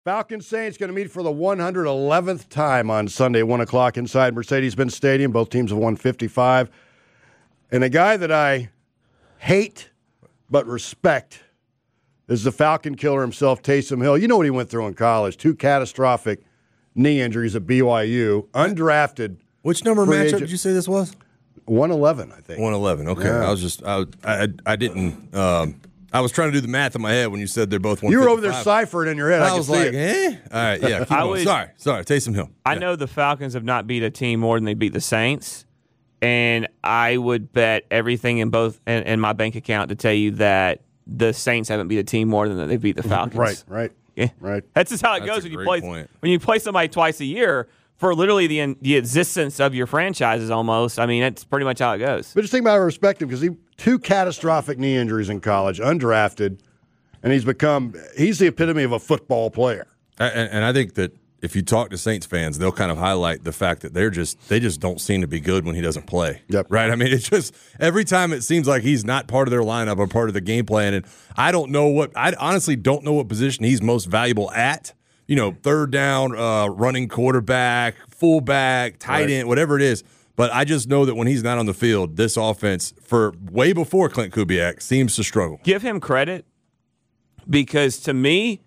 Falcons Saints going to meet for the 111th time on Sunday, 1 o'clock inside Mercedes-Benz Stadium. Both teams have won 55. And a guy that I hate but respect is the Falcon killer himself, Taysom Hill. You know what he went through in college. 2 catastrophic knee injuries at BYU. Undrafted. Which number matchup did you say this was? 111, I think. 111, okay. Yeah. I didn't... I was trying to do the math in my head when you said they're both 155. You were over there ciphering in your head. I was like, eh? All right, yeah. Keep going. Sorry. Taysom Hill. I know the Falcons have not beat a team more than they beat the Saints, and I would bet everything in my bank account to tell you that the Saints haven't beat a team more than they beat the Falcons. Right. Yeah. Right. That's just how it goes when you play somebody twice a year for literally the existence of your franchises almost. I mean, that's pretty much how it goes. But just think about how I respect him because he 2 catastrophic knee injuries in college, undrafted, and he's the epitome of a football player. And I think that if you talk to Saints fans, they'll kind of highlight the fact that they just don't seem to be good when he doesn't play. Yep. Right? I mean, it's just every time it seems like he's not part of their lineup or part of the game plan. And I honestly don't know what position he's most valuable at. You know, third down, running quarterback, fullback, tight end, whatever it is. But I just know that when he's not on the field, this offense, for way before Clint Kubiak, seems to struggle. Give him credit because to me,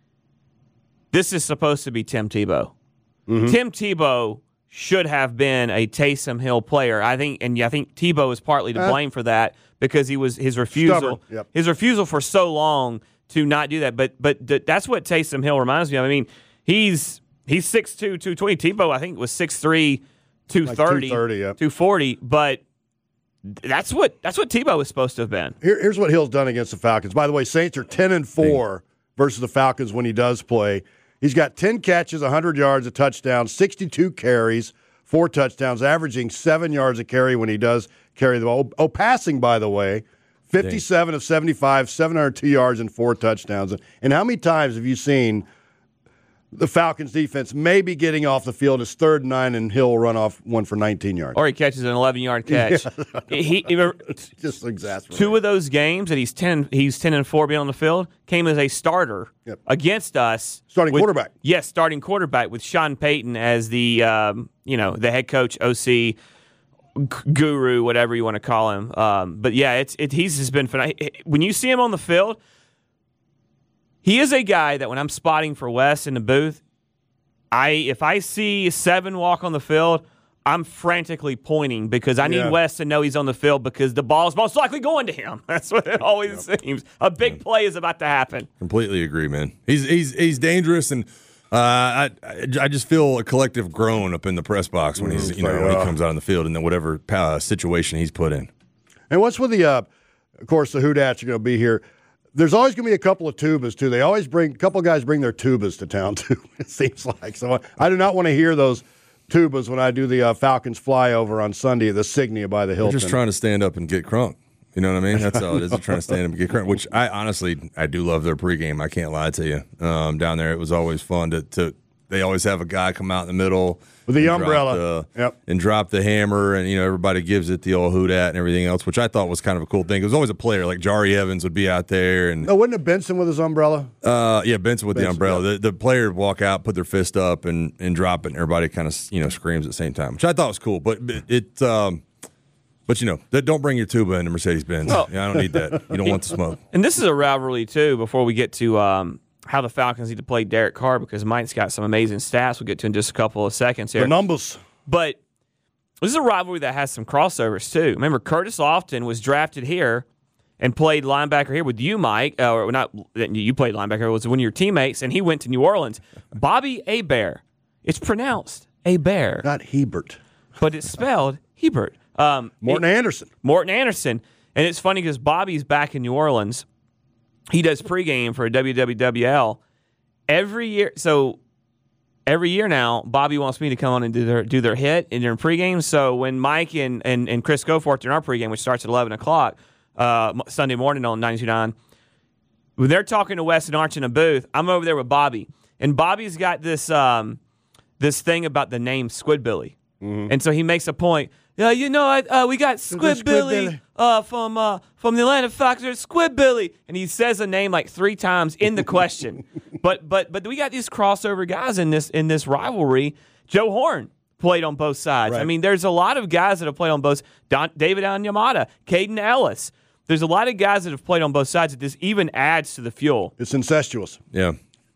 this is supposed to be Tim Tebow. Mm-hmm. Tim Tebow should have been a Taysom Hill player. I think Tebow is partly to blame for that because his refusal for so long to not do that. But that's what Taysom Hill reminds me of. I mean, he's 6'2", 220. Tebow, I think, was 6'3", 230, 240. But that's what Tebow was supposed to have been. Here's what Hill's done against the Falcons. By the way, Saints are 10-4 versus the Falcons when he does play. He's got 10 catches, 100 yards, a touchdown, 62 carries, 4 touchdowns, averaging 7 yards a carry when he does carry the ball. Passing, by the way, 57 of 75, 702 yards and 4 touchdowns. And how many times have you seen the Falcons defense maybe getting off the field as 3rd and 9 and Hill will run off one for 19 yards? Or he catches an 11-yard catch. He just exasperating. 2 of those games that he's 10-4 being on the field came as a starter against us. Quarterback. Yes, starting quarterback with Sean Payton as the the head coach, OC, guru, whatever you want to call him. But yeah, he's just been phenomenal. When you see him on the field, he is a guy that when I'm spotting for Wes in the booth, if I see 7 walk on the field, I'm frantically pointing because I need Wes to know he's on the field because the ball is most likely going to him. That's what it always seems. A big play is about to happen. Completely agree, man. He's dangerous, and I just feel a collective groan up in the press box when when he comes out on the field and then whatever situation he's put in. And what's with of course, the Houdats are going to be here. There's always going to be a couple of tubas, too. A couple of guys bring their tubas to town, too, it seems like. So I do not want to hear those tubas when I do the Falcons flyover on Sunday at the Signia by the Hilton. They're just trying to stand up and get crunk. You know what I mean? That's all it is. They're trying to stand up and get crunk, which I do love their pregame. I can't lie to you. Down there, it was always fun to they always have a guy come out in the middle with the umbrella and drop the hammer, and everybody gives it the old Houdat and everything else, which I thought was kind of a cool thing. It was always a player like Jari Evans would be out there, and wasn't it Benson with his umbrella? Benson with the umbrella. The player would walk out, put their fist up, and drop it, and everybody kind of screams at the same time, which I thought was cool. But don't bring your tuba into Mercedes-Benz. I don't need that. You don't want the smoke. And this is a rivalry too. Before we get to how the Falcons need to play Derek Carr, because Mike's got some amazing stats. We'll get to in just a couple of seconds here. The numbers. But this is a rivalry that has some crossovers, too. Remember, Curtis Lofton was drafted here and played linebacker here with you, Mike. Or not, you played linebacker. It was one of your teammates, and he went to New Orleans. Bobby Hebert. It's pronounced Hebert. Not Hebert. But it's spelled Hebert. Morton Anderson. And it's funny because Bobby's back in New Orleans. He does pregame for WWWL every year. So every year now, Bobby wants me to come on and do their hit in their pregame. So when Mike and Chris Goforth in our pregame, which starts at 11 o'clock Sunday morning on 92.9, when they're talking to Wes and Arch in a booth, I'm over there with Bobby. And Bobby's got this thing about the name Squidbilly. Mm-hmm. And so he makes a point. yeah, we got Squid Billy from the Atlanta Falcons. Squid Billy, and he says a name like 3 times in the question. but we got these crossover guys in this rivalry. Joe Horn played on both sides. Right. I mean, there's a lot of guys that have played on both. David Onyemata, Caden Ellis. There's a lot of guys that have played on both sides. That this even adds to the fuel. It's incestuous. Yeah.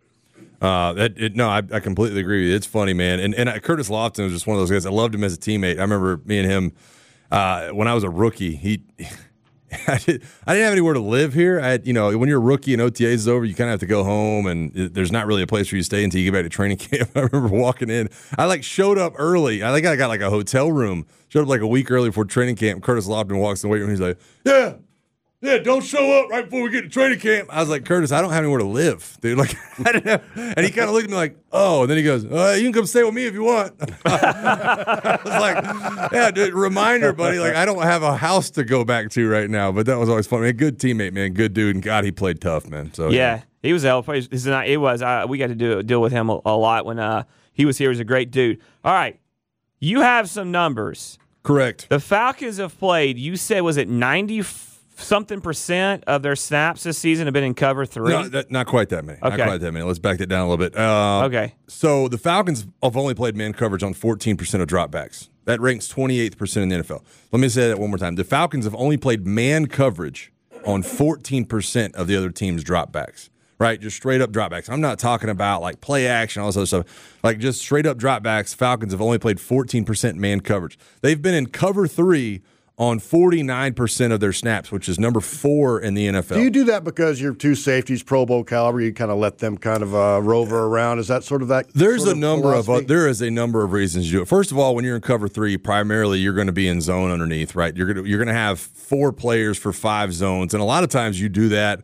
I completely agree with you. It's funny, man. And Curtis Lofton was just one of those guys. I loved him as a teammate. I remember me and him when I was a rookie. I didn't have anywhere to live here. When you're a rookie and OTAs is over, you kind of have to go home, and there's not really a place for you to stay until you get back to training camp. I remember walking in. I showed up early. I think I got a hotel room. Showed up a week early before training camp. Curtis Lofton walks in the weight room. He's like, Yeah, don't show up right before we get to training camp. I was like, Curtis, I don't have anywhere to live, dude. I didn't have, and he kind of looked at me like, oh, and then he goes, you can come stay with me if you want. I was like, yeah, dude, reminder, buddy. I don't have a house to go back to right now, but that was always fun. Man, good teammate, man, good dude, and God, he played tough, man. So yeah. He was a hell of a player. We got to deal with him a lot when he was here. He was a great dude. All right, you have some numbers. Correct. The Falcons have played. You said was it 90% of their snaps this season have been in cover 3? No, not quite that many. Okay. Not quite that many. Let's back that down a little bit. Okay. So the Falcons have only played man coverage on 14% of dropbacks. That ranks 28th in the NFL. Let me say that one more time. The Falcons have only played man coverage on 14% of the other team's dropbacks. Right? Just straight up dropbacks. I'm not talking about play action, all this other stuff. Just straight up dropbacks. Falcons have only played 14% man coverage. They've been in cover 3 on 49% of their snaps, which is number 4 in the NFL. Do you do that because your 2 safeties, Pro Bowl caliber, you kind of let them kind of rover around? Is that sort of that? There is a number of reasons you do it. First of all, when you're in cover 3, primarily you're going to be in zone underneath, right? You're going to have 4 players for 5 zones, and a lot of times you do that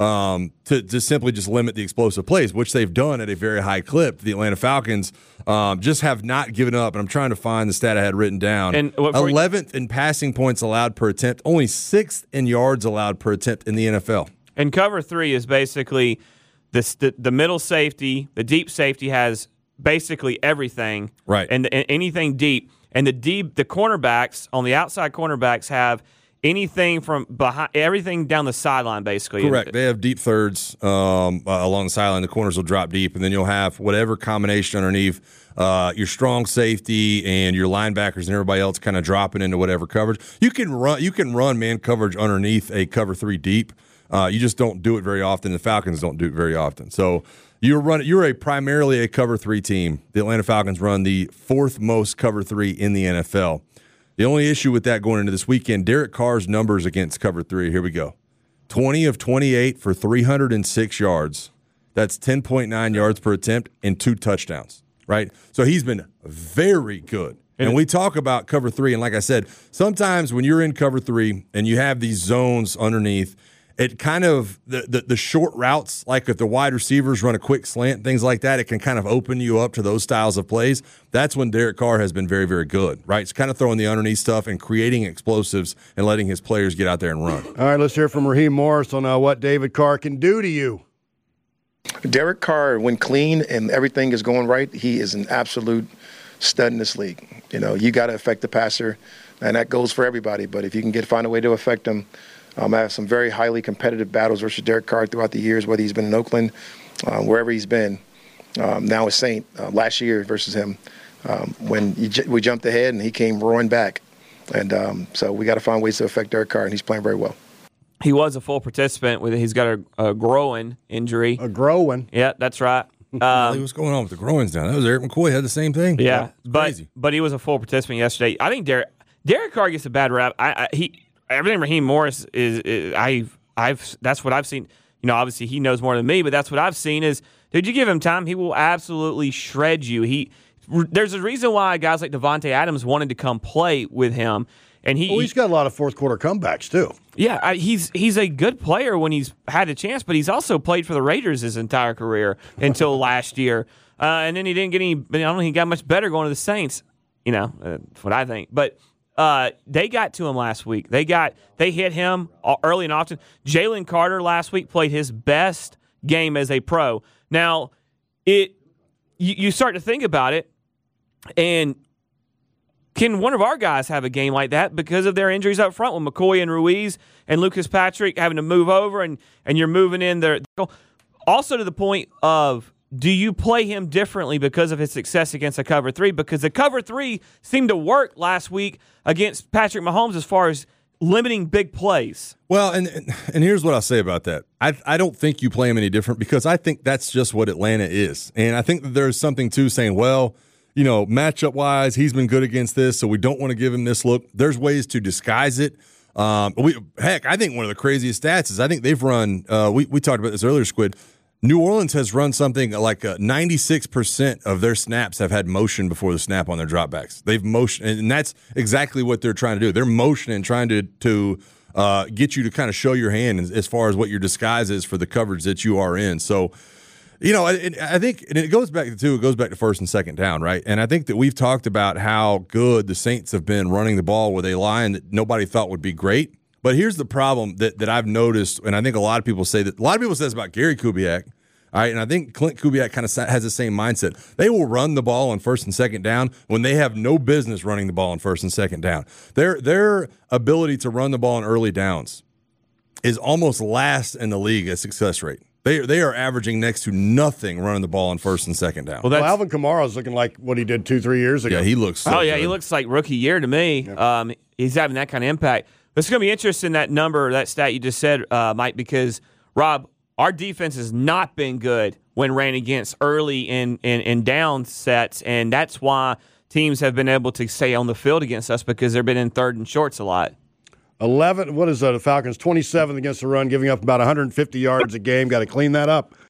to simply just limit the explosive plays, which they've done at a very high clip. The Atlanta Falcons just have not given up, and I'm trying to find the stat I had written down. 11th in passing points allowed per attempt, only 6th in yards allowed per attempt in the NFL. And cover 3 is basically the middle safety. The deep safety has basically everything, right? And anything deep. And the cornerbacks on the outside cornerbacks have anything from behind, everything down the sideline, basically. Correct. They have deep thirds along the sideline. The corners will drop deep, and then you'll have whatever combination underneath your strong safety and your linebackers and everybody else kind of dropping into whatever coverage. You can run man coverage underneath a cover 3 deep. You just don't do it very often. The Falcons don't do it very often. So you're primarily a cover 3 team. The Atlanta Falcons run the 4th most cover 3 in the NFL. The only issue with that going into this weekend, Derek Carr's numbers against cover 3, here we go. 20 of 28 for 306 yards. That's 10.9 yards per attempt and 2 touchdowns, right? So he's been very good. And we talk about cover 3, and like I said, sometimes when you're in cover 3 and you have these zones underneath, it kind of the short routes, like if the wide receivers run a quick slant, things like that, it can kind of open you up to those styles of plays. That's when Derek Carr has been very, very good, right? It's kind of throwing the underneath stuff and creating explosives and letting his players get out there and run. All right, let's hear from Raheem Morris on what David Carr can do to you. Derek Carr, when clean and everything is going right, he is an absolute stud in this league. You got to affect the passer, and that goes for everybody. But if you can find a way to affect him, I have some very highly competitive battles versus Derek Carr throughout the years, whether he's been in Oakland, wherever he's been. Now with Saint, last year versus him, when we jumped ahead and he came roaring back. And so we got to find ways to affect Derek Carr, and he's playing very well. He was a full participant. He's got a groin injury. A groin? Yeah, that's right. What's going on with the groins now? That was Eric McCoy had the same thing. Yeah, crazy. But he was a full participant yesterday. I think Derek Carr gets a bad rap. Everything Raheem Morris that's what I've seen. Obviously he knows more than me, but that's what I've seen is, dude, you give him time, he will absolutely shred you. There's a reason why guys like Devontae Adams wanted to come play with him, and he's got a lot of fourth quarter comebacks too. Yeah, he's a good player when he's had a chance, but he's also played for the Raiders his entire career until last year, and then he didn't get any. I don't think he got much better going to the Saints. That's what I think, but. They got to him last week. They hit him early and often. Jalen Carter last week played his best game as a pro. Now, you start to think about it, and can one of our guys have a game like that because of their injuries up front with McCoy and Ruiz and Lucas Patrick having to move over and you're moving in there? Also to the point of, do you play him differently because of his success against a cover 3? Because the cover 3 seemed to work last week against Patrick Mahomes as far as limiting big plays. Well, and here's what I'll say about that. I don't think you play him any different because I think that's just what Atlanta is. And I think that there's something to saying, well, matchup-wise, he's been good against this, so we don't want to give him this look. There's ways to disguise it. I think one of the craziest stats is I think they've run we talked about this earlier, Squid. New Orleans has run something like 96% of their snaps have had motion before the snap on their dropbacks. They've motion, and that's exactly what they're trying to do. They're motioning, trying to get you to kind of show your hand as far as what your disguise is for the coverage that you are in. So, I think, and it goes back to first and second down, right? And I think that we've talked about how good the Saints have been running the ball with a line that nobody thought would be great. But here's the problem that I've noticed, and I think a lot of people say this about Gary Kubiak, all right, and I think Clint Kubiak kind of has the same mindset. They will run the ball on first and second down when they have no business running the ball on first and second down. Their ability to run the ball on early downs is almost last in the league at success rate. They are averaging next to nothing running the ball on first and second down. Well, Alvin Kamara is looking like what he did 2-3 years ago. Yeah, he looks so good. He looks like rookie year to me. Yeah. He's having that kind of impact. But it's going to be interesting, that stat you just said, Mike, because, Rob, our defense has not been good when ran against early in down sets, and that's why teams have been able to stay on the field against us because they've been in third and shorts a lot. 11, what is that? The Falcons 27th against the run, giving up about 150 yards a game. Got to clean that up.